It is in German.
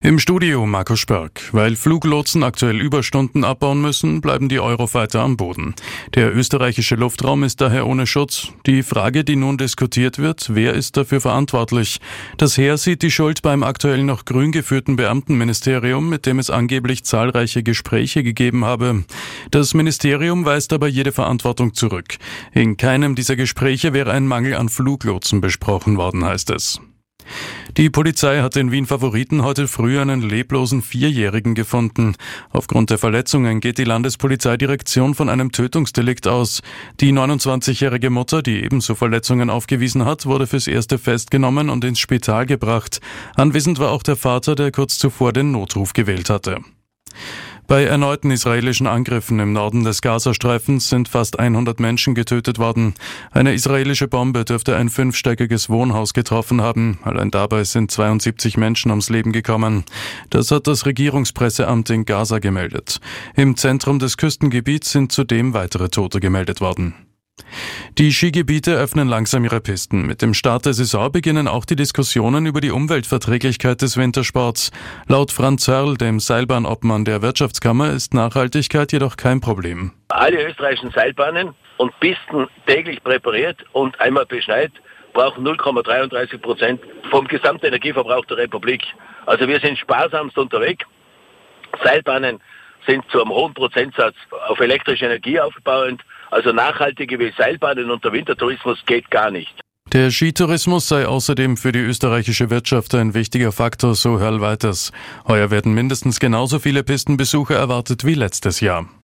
Im Studio Markus Spörk. Weil Fluglotsen aktuell Überstunden abbauen müssen, bleiben die Eurofighter am Boden. Der österreichische Luftraum ist daher ohne Schutz. Die Frage, die nun diskutiert wird, wer ist dafür verantwortlich? Das Heer sieht die Schuld beim aktuell noch grün geführten Beamtenministerium, mit dem es angeblich zahlreiche Gespräche gegeben habe. Das Ministerium weist aber jede Verantwortung zurück. In keinem dieser Gespräche wäre ein Mangel an Fluglotsen besprochen worden, heißt es. Die Polizei hat in Wien Favoriten heute früh einen leblosen Vierjährigen gefunden. Aufgrund der Verletzungen geht die Landespolizeidirektion von einem Tötungsdelikt aus. Die 29-jährige Mutter, die ebenso Verletzungen aufgewiesen hat, wurde fürs Erste festgenommen und ins Spital gebracht. Anwesend war auch der Vater, der kurz zuvor den Notruf gewählt hatte. Bei erneuten israelischen Angriffen im Norden des Gazastreifens sind fast 100 Menschen getötet worden. Eine israelische Bombe dürfte ein 5-stöckiges Wohnhaus getroffen haben. Allein dabei sind 72 Menschen ums Leben gekommen. Das hat das Regierungspresseamt in Gaza gemeldet. Im Zentrum des Küstengebiets sind zudem weitere Tote gemeldet worden. Die Skigebiete öffnen langsam ihre Pisten. Mit dem Start der Saison beginnen auch die Diskussionen über die Umweltverträglichkeit des Wintersports. Laut Franz Hörl, dem Seilbahnobmann der Wirtschaftskammer, ist Nachhaltigkeit jedoch kein Problem. Alle österreichischen Seilbahnen und Pisten täglich präpariert und einmal beschneit brauchen 0,33% vom gesamten Energieverbrauch der Republik. Also wir sind sparsamst unterwegs. Seilbahnen sind zu einem hohen Prozentsatz auf elektrische Energie aufbauend. Also nachhaltige wie Seilbahnen und der Wintertourismus geht gar nicht. Der Skitourismus sei außerdem für die österreichische Wirtschaft ein wichtiger Faktor, so Hörl weiters. Heuer werden mindestens genauso viele Pistenbesucher erwartet wie letztes Jahr.